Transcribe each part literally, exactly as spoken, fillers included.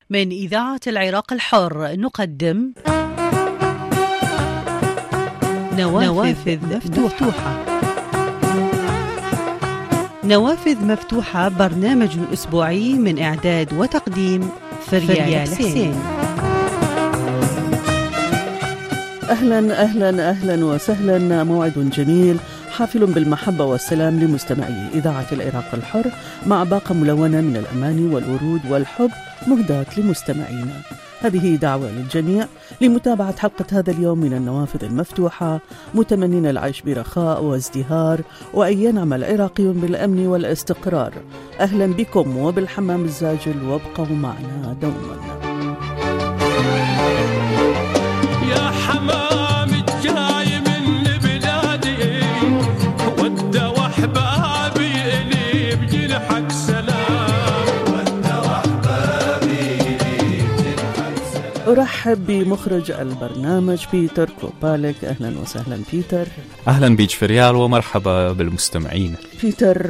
من إذاعة العراق الحر نقدم نوافذ, نوافذ مفتوحة. نوافذ مفتوحة برنامج أسبوعي من إعداد وتقديم فريال حسين. أهلا أهلا أهلا وسهلا، موعد جميل حافل بالمحبة والسلام لمستمعي إذاعة العراق الحر، مع باقة ملونة من الأماني والورود والحب مهداة لمستمعينا. هذه دعوة للجميع لمتابعة حلقة هذا اليوم من النوافذ المفتوحة، متمنين العيش برخاء وازدهار، وأن ينعم العراقيون بالأمن والاستقرار. أهلا بكم وبالحمام الزاجل، وابقوا معنا دوما. يا حمام الجاي من بلادي ود وحبابي اللي بجنحك سلام، ود وحبابي اللي بجنحك سلام. أرحب بمخرج البرنامج بيتر كوبالك. أهلا وسهلا بيتر. أهلا بيج فريال ومرحبا بالمستمعين. بيتر،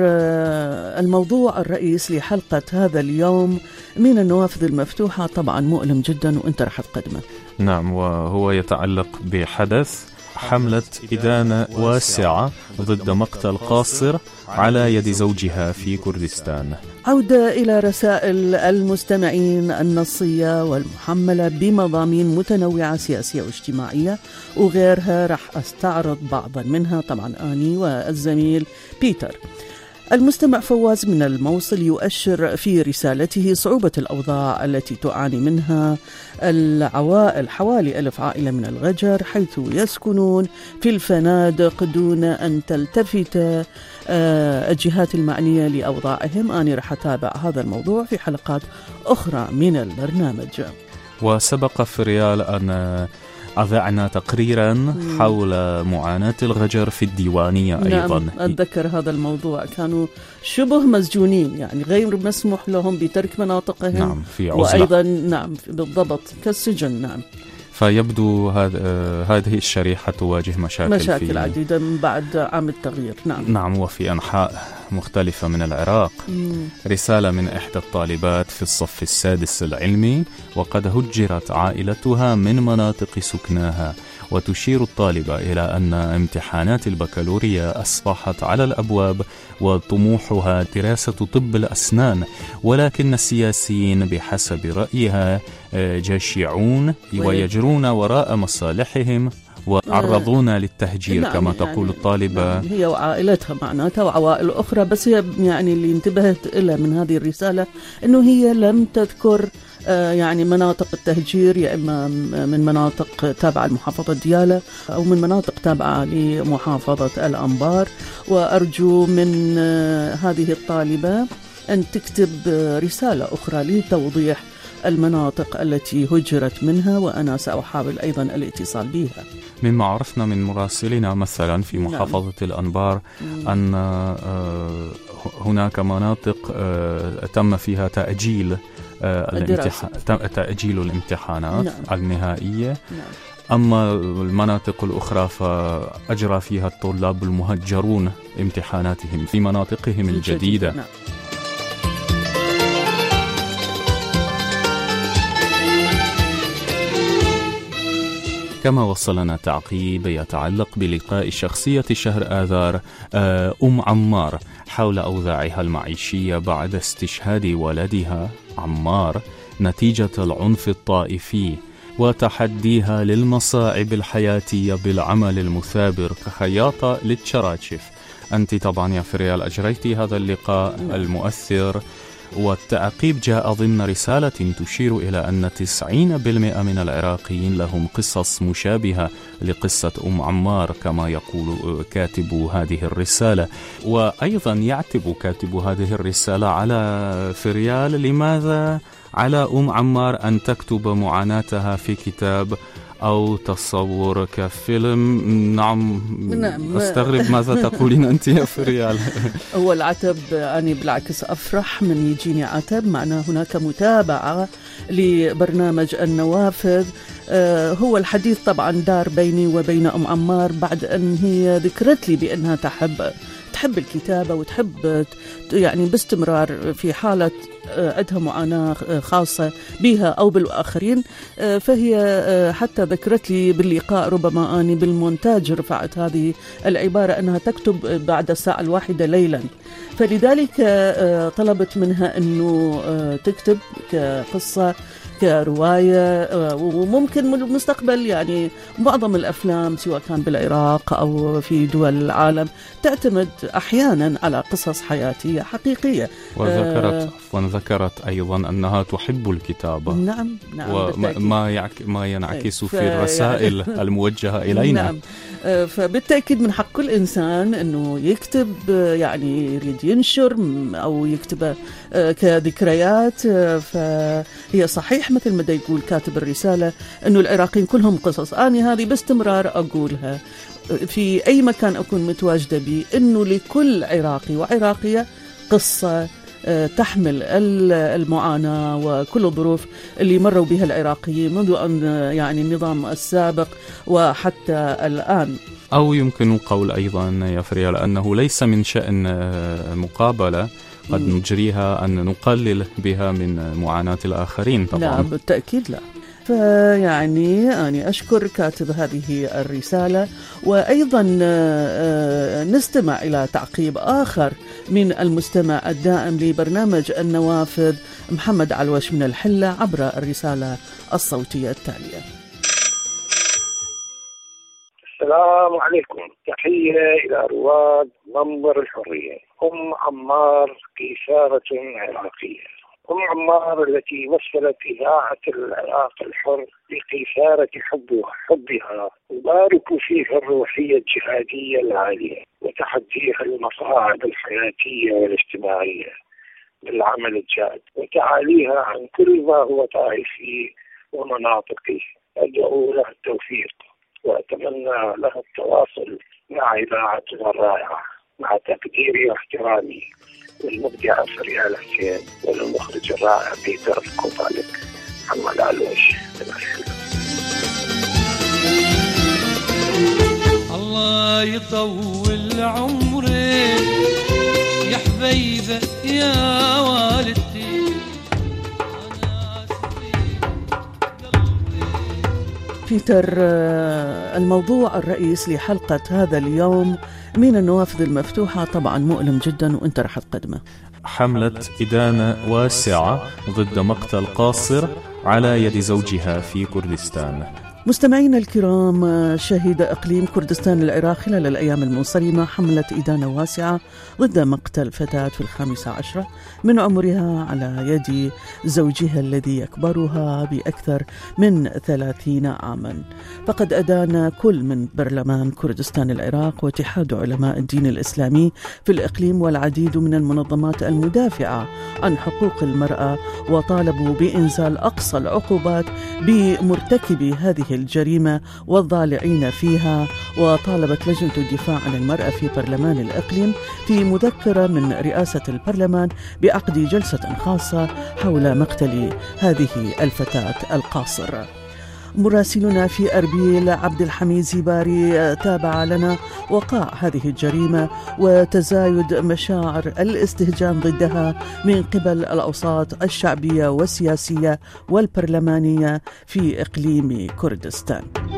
الموضوع الرئيس لحلقة هذا اليوم من النوافذ المفتوحة طبعا مؤلم جدا، وانت رح تقدمه. نعم، وهو يتعلق بحدث حملة إدانة واسعة ضد مقتل قاصر على يد زوجها في كردستان. عودة إلى رسائل المستمعين النصية والمحملة بمضامين متنوعة سياسية واجتماعية وغيرها، رح أستعرض بعضا منها طبعا أني والزميل بيتر. المستمع فواز من الموصل يؤشر في رسالته صعوبة الأوضاع التي تعاني منها العوائل، حوالي ألف عائلة من الغجر، حيث يسكنون في الفنادق دون أن تلتفت الجهات المعنية لأوضاعهم. أنا رح أتابع هذا الموضوع في حلقات أخرى من البرنامج. وسبق فريال أن أذعنا تقريرا حول معاناة الغجر في الديوانية. نعم، أيضا أتذكر هذا الموضوع، كانوا شبه مسجونين، يعني غير مسموح لهم بترك مناطقهم. نعم، في عزلة. وأيضا نعم بالضبط كالسجن. نعم، فيبدو هذه الشريحة تواجه مشاكل مشاكل في عديدة من بعد عام التغيير. نعم نعم وفي أنحاء مختلفة من العراق. مم. رسالة من إحدى الطالبات في الصف السادس العلمي، وقد هجرت عائلتها من مناطق سكناها، وتشير الطالبة إلى أن امتحانات البكالوريا أصبحت على الأبواب وطموحها دراسة طب الأسنان، ولكن السياسيين بحسب رأيها جشعون ويجرون وراء مصالحهم وعرضون للتهجير. نعم، كما يعني تقول الطالبة. نعم، هي وعائلتها معناتها وعوائل أخرى، بس هي يعني اللي انتبهت إلى من هذه الرسالة أنه هي لم تذكر يعني مناطق التهجير، يا إما من مناطق تابعة لمحافظة ديالى أو من مناطق تابعة لمحافظة الأنبار. وأرجو من هذه الطالبة أن تكتب رسالة أخرى لتوضيح المناطق التي هجرت منها، وأنا سأحاول أيضا الاتصال بها. مما عرفنا من مراسلنا مثلا في محافظة نعم. الأنبار أن هناك مناطق تم فيها تأجيل الامتحان تأجيل الامتحانات نعم. النهائية. نعم. أما المناطق الأخرى فأجرى فيها الطلاب المهجرون امتحاناتهم في مناطقهم الجديدة. نعم. كما وصلنا تعقيب يتعلق بلقاء شخصية شهر آذار أم عمار حول أوضاعها المعيشية بعد استشهاد ولدها عمار نتيجة العنف الطائفي، وتحديها للمصاعب الحياتية بالعمل المثابر كخياطة للتشراشف. أنت طبعا يا فريال أجريتي هذا اللقاء المؤثر، والتعقيب جاء ضمن رسالة تشير إلى أن تسعين بالمئة من العراقيين لهم قصص مشابهة لقصة أم عمار كما يقول كاتب هذه الرسالة. وأيضا يعتب كاتب هذه الرسالة على فريال لماذا على أم عمار أن تكتب معاناتها في كتاب أو تصور كفيلم. نعم, نعم. أستغرب ماذا تقولين أنت يا فريال؟ هو العتب أنا بالعكس أفرح من يجيني عتب، معناه هناك متابعة لبرنامج النوافذ. هو الحديث طبعا دار بيني وبين أم عمار بعد أن هي ذكرت لي بأنها تحب تحب الكتابة وتحب يعني باستمرار في حالة عندها معاناة خاصة بها أو بالآخرين، فهي حتى ذكرت لي باللقاء، ربما أني بالمونتاج رفعت هذه العبارة، أنها تكتب بعد الساعة الواحدة ليلا، فلذلك طلبت منها أنه تكتب كقصة كرواية، وممكن بالمستقبل يعني معظم الأفلام سواء كان بالعراق أو في دول العالم تعتمد أحيانا على قصص حياتية حقيقية. وذكرت وذكرت أيضا أنها تحب الكتابة. نعم نعم، وما يعك ما ينعكس في الرسائل يعني الموجهة إلينا. نعم، فبالتأكيد من حق كل إنسان أنه يكتب، يعني يريد ينشر أو يكتب كذكريات. فهي صحيح مثل ما يقول كاتب الرسالة أنه العراقيين كلهم قصص، أنا هذه باستمرار أقولها في أي مكان أكون متواجدة به، أنه لكل عراقي وعراقية قصة تحمل المعاناة وكل الظروف اللي مروا بها العراقيين منذ أن يعني النظام السابق وحتى الآن. أو يمكن قول أيضا يا فريا أنه ليس من شأن مقابلة قد نجريها أن نقلل بها من معاناة الآخرين طبعا. لا بالتأكيد لا. فيعني أنا أشكر كاتب هذه الرسالة، وأيضا نستمع إلى تعقيب آخر من المستمع الدائم لبرنامج النوافذ محمد علوش من الحلة عبر الرسالة الصوتية التالية. السلام عليكم، تحية إلى رواد منبر الحرية. أم عمار قيثارة عراقية. أم عمار التي مثلت إذاعة العراق الحر بقيثارة حبها حبها وبارك فيها الروحية الجهادية العالية وتحديها المصاعب الحياتية والاجتماعية بالعمل الجاد وتعاليها عن كل ما هو طائفي ومناطقي. أدعو لها التوفيق وأتمنى لها التواصل مع إذاعتنا الرائعة، مع تقديري واحترامي للمبدع فريال حسين وللمخرج الرائع بيتر الكوبالك محمد علوش من الحلة. الله يطول عمرك يا حبيبة يا والدتي. بيتر، الموضوع الرئيس لحلقة هذا اليوم من النوافذ المفتوحة طبعا مؤلم جدا وانت رح تقدمه. حملة إدانة واسعة ضد مقتل قاصر على يد زوجها في كردستان. مستمعينا الكرام، شهد إقليم كردستان العراق خلال الأيام المنصرمة حملة إدانة واسعة ضد مقتل فتاة في الخامسة عشرة من عمرها على يد زوجها الذي يكبرها بأكثر من ثلاثين عاما. فقد أدان كل من برلمان كردستان العراق واتحاد علماء الدين الإسلامي في الإقليم والعديد من المنظمات المدافعة عن حقوق المرأة، وطالبوا بإنزال أقصى العقوبات بمرتكبي هذه الجريمة والضالعين فيها. وطالبت لجنة الدفاع عن المرأة في برلمان الإقليم في مذكرة من رئاسة البرلمان بعقد جلسة خاصة حول مقتل هذه الفتاة القاصر. مراسلنا في أربيل عبد الحميد زباري تابع لنا وقع هذه الجريمة وتزايد مشاعر الاستهجان ضدها من قبل الأوساط الشعبية والسياسية والبرلمانية في إقليم كردستان.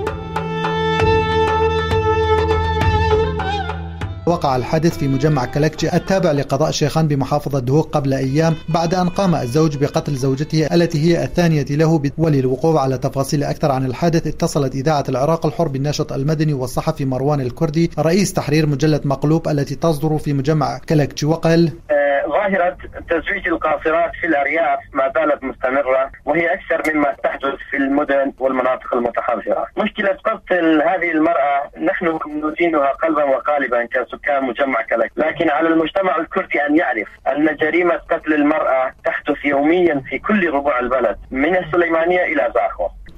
وقع الحادث في مجمع كلكجي التابع لقضاء شيخان بمحافظة دهوك قبل أيام بعد أن قام الزوج بقتل زوجته التي هي الثانية له. وللوقوف على تفاصيل أكثر عن الحادث اتصلت إذاعة العراق الحر بالناشط المدني والصحفي مروان الكردي رئيس تحرير مجلة مقلوب التي تصدر في مجمع كلكجي، وقال: ظاهرة تزويج القاصرات في الأرياف ما زالت مستمرة، وهي أكثر مما تحدث في المدن والمناطق المتحضرة. مشكلة قتل هذه المرأة نحن ندينها قلبا وقالبا كسكان مجمع كلك، لكن على المجتمع الكردي أن يعرف أن جريمة قتل المرأة تحدث يوميا في كل ربوع البلد من السليمانية إلى زاخو.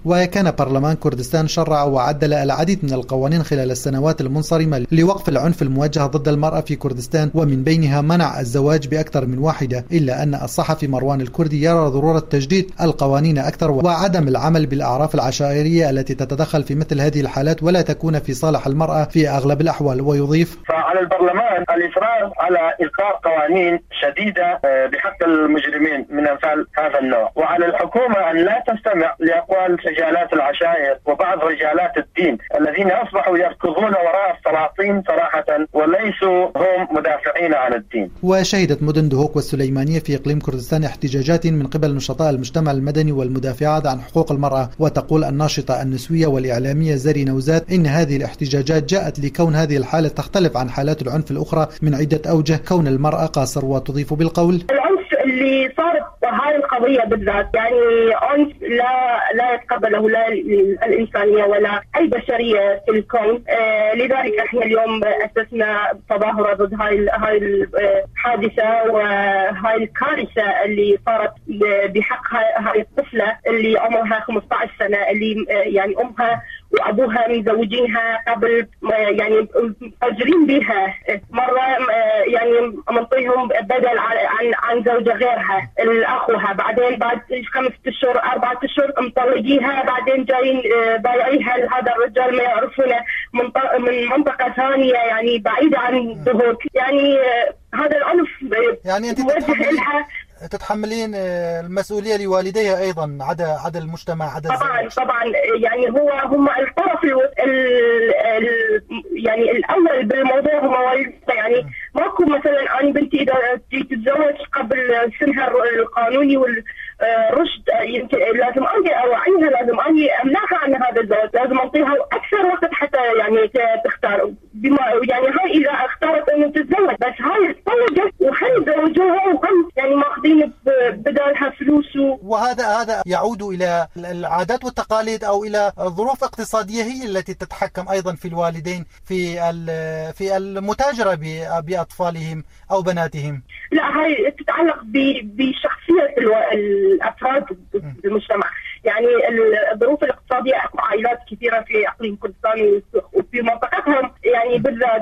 وكان برلمان كردستان شرع وعدل العديد من القوانين خلال السنوات المنصرمة لوقف العنف الموجه ضد المرأة في كردستان، ومن بينها منع الزواج بأكثر من واحدة، إلا أن الصحفي مروان الكردي يرى ضرورة تجديد القوانين أكثر وعدم العمل بالأعراف العشائرية التي تتدخل في مثل هذه الحالات ولا تكون في صالح المرأة في أغلب الأحوال. ويضيف: فعلى البرلمان الإصرار على إصدار قوانين شديدة بحق المجرمين من أمثال هذا النوع، وعلى الحكومة أن لا تستمع لأقوال رجالات العشائر وبعض رجالات الدين الذين أصبحوا يركضون وراء السلاطين صراحة وليسوا هم مدافعين عن الدين. وشهدت مدن دهوك والسليمانية في إقليم كردستان احتجاجات من قبل نشطاء المجتمع المدني والمدافعات عن حقوق المرأة. وتقول الناشطة النسوية والإعلامية زاري نوزات إن هذه الاحتجاجات جاءت لكون هذه الحالة تختلف عن حالات العنف الأخرى من عدة أوجه كون المرأة قاصر. وتضيف بالقول: العنف اللي صارت هاي القضية بالذات يعني عنف لا لا يتقبله لا الإنسانية ولا أي بشرية في الكون. آه لذلك احنا اليوم أسسنا تظاهرة ضد هاي هاي الحادثة وهاي الكارثة اللي صارت بحق هاي الطفلة اللي عمرها خمسة عشر سنة، اللي يعني أمها وأبوها مزوجينها قبل يعني مأجرين بها مرة يعني منطيهم بدل عن عن زوجة غيرها الأخوها، بعدين بعد خمسة أشهر أربعة أشهر مطلقيها، بعدين جايين بايعيها لهذا الرجال ما يعرفونه من منطقة ثانية يعني بعيدة عن دهوك. يعني هذا العنف يعني أنت تتحملين المسؤولية لوالديها أيضا عدا عدا المجتمع عدا طبعا الزوج. طبعا يعني هو هم الطرف ال ال يعني الأول بالموضوع هم والدتها. يعني ماكو مثلا أنا بنتي إذا تتزوج قبل سنها القانوني والرشد يمكن لازم أني أوعيها، لازم أني أمنعها عن هذا الزواج، لازم أعطيها أكثر وقت حتى يعني تختار بما يعني هاي إذا اختارت أن تتزوج، بس هاي تزوجت وخلي زوجوها وهم يعني ماخذين بدالها فلوس. وهذا هذا يعود إلى العادات والتقاليد أو إلى ظروف اقتصادية هي التي تتحكم أيضا في الوالدين في في المتاجرة بأطفالهم أو بناتهم. لا هاي تتعلق بشخصية الأفراد بالمجتمع. يعني الظروف الاقتصادية أكو عائلات كثيرة في إقليم كردستان وفي منطقتهم يعني بالذات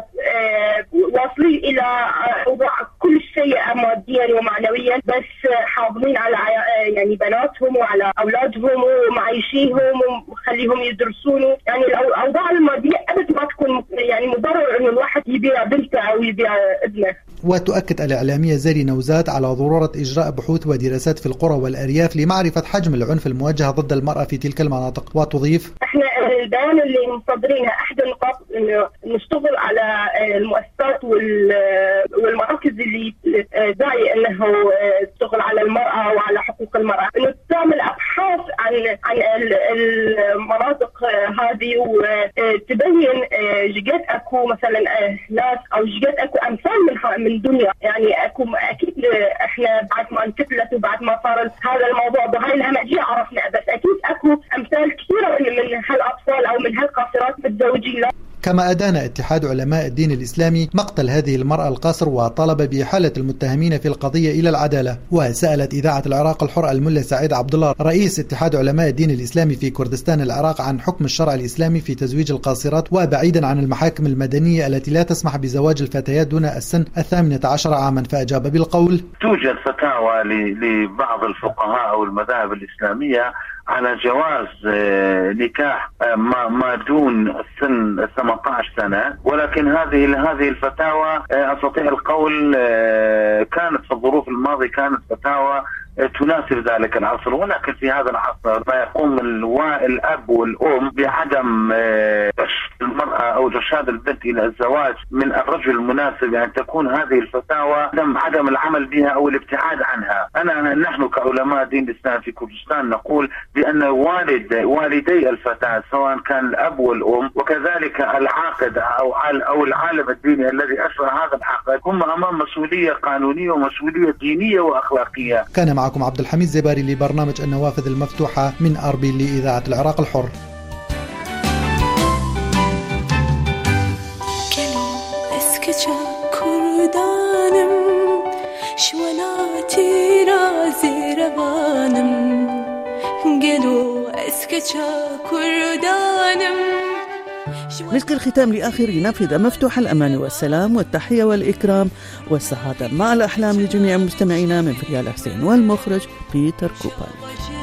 واصلين إلى أوضاع كل شيء ماديا ومعنويا، بس حاضرين على يعني بناتهم وعلى أولادهم ومعيشيهم ومخليهم يدرسون. يعني الأوضاع المادية أبد ما تكون يعني مبرر إنه الواحد يبيع بنته أو يبيع ابنه. وتؤكد الإعلامية زاري نوزات على ضرورة إجراء بحوث ودراسات في القرى والأرياف لمعرفة حجم العنف الموجه ضد المرأة في تلك المناطق. وتضيف: احنا البيان اللي مصدرينها احدى النقاط انه نشتغل على المؤسسات والمراكز اللي داعي انه تشتغل على المرأة وعلى حقوق المرأة، انه تعمل ابحاث عن عن المناطق هذه وتبين جد اكو مثلا ناس او جد اكو امثال من من دنيا. يعني اكو اكيد احنا بعد ما انتقلت وبعد ما صار هذا الموضوع بهاي الهمجيه عرفنا، بس اكيد اكو امثال كثيره من هالاطفال او من هالقاصرات متزوجين. كما أدان اتحاد علماء الدين الإسلامي مقتل هذه المرأة القاصر وطالب بإحالة المتهمين في القضية إلى العدالة. وسألت إذاعة العراق الحر الملا سعيد عبد الله رئيس اتحاد علماء الدين الإسلامي في كردستان العراق عن حكم الشرع الإسلامي في تزويج القاصرات وبعيدا عن المحاكم المدنية التي لا تسمح بزواج الفتيات دون السن الثامنة عشر عاما. فأجاب بالقول: توجد فتاوى لبعض الفقهاء أو المذاهب الإسلامية على جواز نكاح ما دون سن ثمانية عشر سنة، ولكن هذه هذه الفتاوى أستطيع القول كانت في الظروف الماضية كانت فتاوى تناسب ذلك العصر، ولكن في هذا العصر ما يقوم الأب والأم بعدم المرأة أو إرشاد البنت إلى الزواج من الرجل المناسب، يعني تكون هذه الفتاوى عدم عدم العمل بها أو الابتعاد عنها. أنا نحن كعلماء دين الإسلام في كردستان نقول بأن والد والدي الفتاة سواء كان الأب والأم وكذلك العاقد أو أو العالم الديني الذي أشرع هذا العقد هم أمام مسؤولية قانونية ومسؤولية دينية وأخلاقية. كان معكم عبد الحميد زباري لبرنامج النوافذ المفتوحة من أربيل لإذاعة العراق الحر. قلو اسكتشا كردانم. مسك الختام لآخر نافذة مفتوحة، الأمان والسلام والتحية والإكرام والسعادة مع الأحلام لجميع مستمعينا من فريال حسين والمخرج بيتر كوبال.